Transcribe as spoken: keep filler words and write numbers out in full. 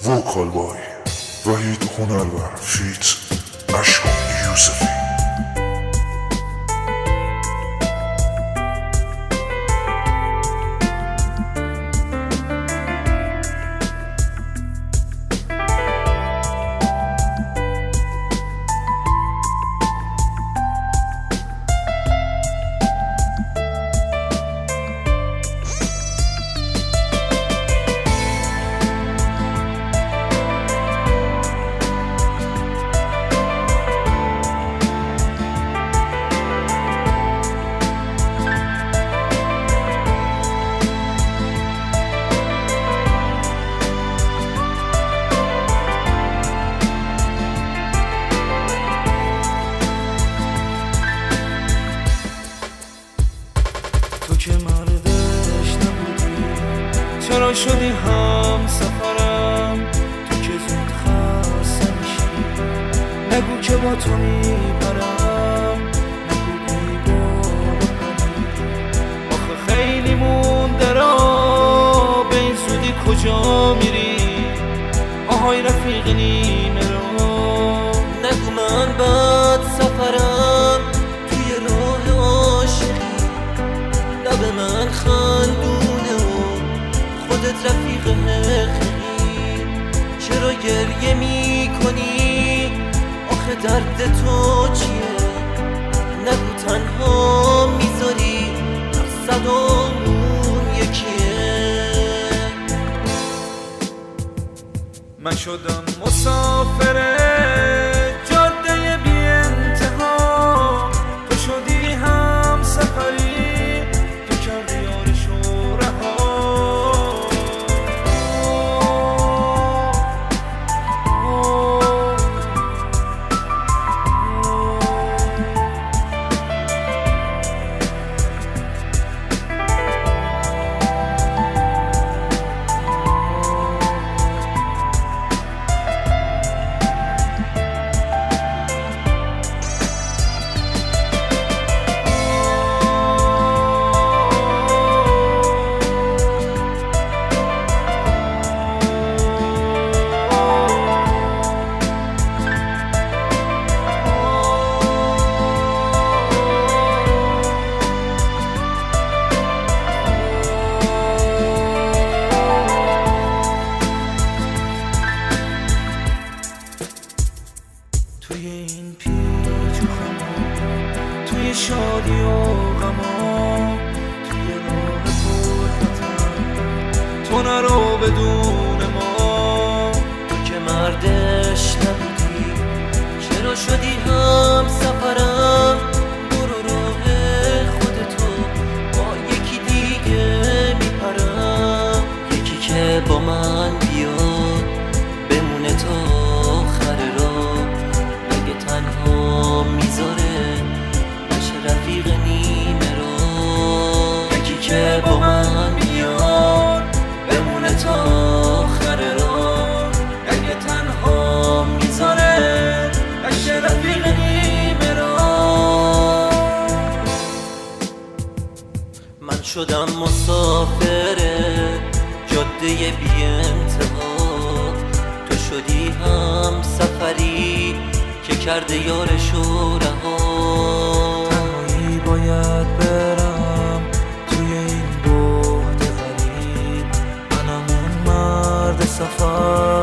وکال بای وحید هنرور فیت اشکان یوسفی. تو که مردش نبودی چرا شدی هم سفرم؟ تو که زود خسته میشی نگو که با تو میپرم، نگو بی بال پری. آخه خیلی مونده را به این زودی کجا میری؟ آهای رفیق نیمه را نگو من بد سفرم توی راه عاشقی، لب من خندونه و خودت رفیق حقیقی. چرا گریه می کنی؟ آخه درد تو چیه؟ نگو تنها میذاری هر صدامون یکیه. من شدم مسافر جاده بی انتها، تو شدی هم سفری تو کردی یارش و رها. توی این پیچ و خما، توی شادی و غما، توی راه پرخطر تو نرو بدون ما. تو که مردش نبودی چرا شدی هم سفرم؟ برو راه خودتو با یکی دیگه میپرم. یکی که با من بیاد بمونه تا آخر راه، اگه تنها میذاره نشه رفیق نیمه را. یکی که با من بیاد بمونه تا آخر راه، اگه تنها میذاره نشه رفیق نیمه را. من شدم مسافر جاده بی انتها، تو شدی هم سفری که کرده یارش و رها. تنهایی باید برم توی این بحت غریب، منم اون مرد سفر